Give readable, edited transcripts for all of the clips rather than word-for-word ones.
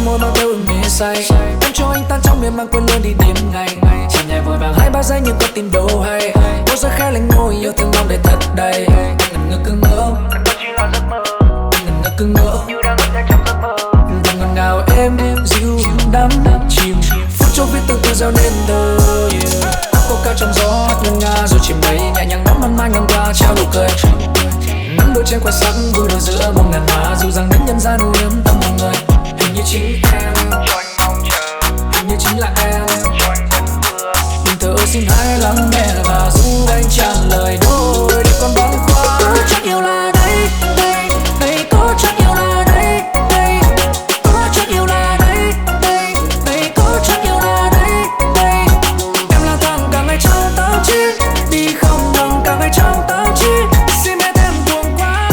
môi mang theo ửng mê say. Em cho anh tan trong miên man quên luôn đi đêm ngày. Chạm nhẹ vội vàng 2-3 giây nhưng có tim đâu hay. Một giây khẽ lạnh môi yêu thương mong để thật đầy. Anh ngần ngơ cứ ngỡ, đó chỉ là giấc mơ. anh ngần ngơ cứ ngỡ Như đang ngẩn ngơ trong giấc mơ. và ngọt ngào êm dịu đắm chìm. Phút chốc viết từng từ gieo nên thơ. Cô cao trong gió hát ngân nga rồi chìm mây nhẹ nhàng nắm ăn mai ngang qua trao nụ cười. Nắng đôi trên quai sắc vui đôi giữa muôn ngàn hoa dù rằng đến nhân gian u yếm tâm hồn người. Hình như chính em, Cho anh mong chờ, hình như chính là em. cho anh vẫn vương. Đừng thở xin hãy lắng nghe và giúp anh trả lời đôi để con băn khoăn. Có chắc yêu là đây, đây, đây. Có chắc yêu là đây, đây. Có chắc yêu là đây, đây, đây. Có chắc yêu là đây, đây. Em lang thang cả ngày trong tâm trí, đi không ngừng cả ngày trong tâm trí. Xin mẹ thêm cuồng quá.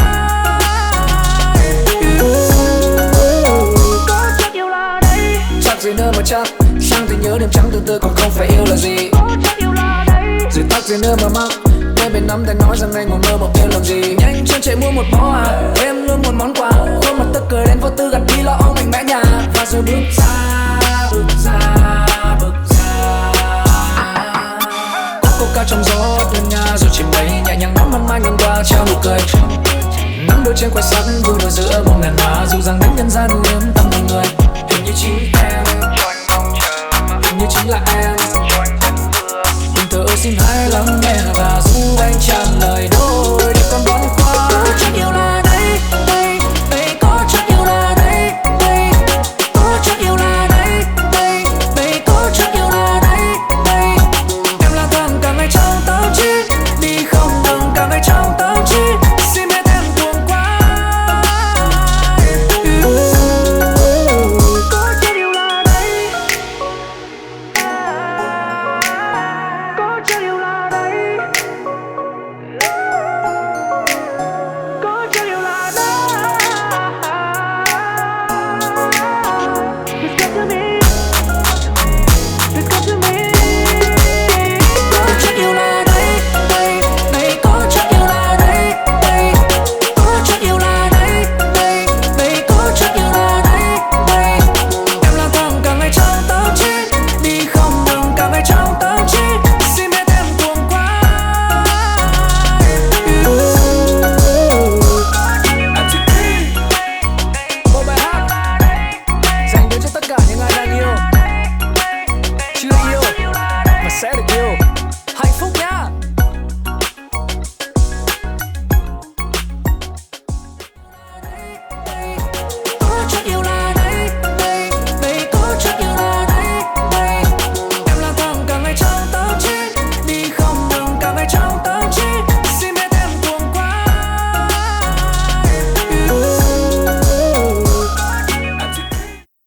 Có chắc yêu là đây, Chắc gì nữa mà chắc, sang thì nhớ đêm trắng từ từ còn không phải yêu là gì. có chắc yêu là đây. Rồi tắt gì nữa mà mắc, em bên nắm tay nói rằng anh ngồi mơ mộng yêu làm gì. Nhanh chân chạy mua một bó à, em luôn một món quà. Khuôn mặt tươi cười đến vô tư gặt đi lo âu mạnh mẽ nhà. Và rồi bước ra, bước ra, bước ra. Cô cao trong gió tuyên nga rồi chìm mây nhẹ nhàng nắm ăn mai ngang qua trao nụ cười. Nắng đôi trên quai sắc vui đôi giữa muôn ngàn hoa dù rằng đến nhân gian u yếm tâm hồn người. Hình như chính em, Cho anh mong chờ, hình như chính là em. cho anh vẫn vương. Đừng thở xin hãy lắng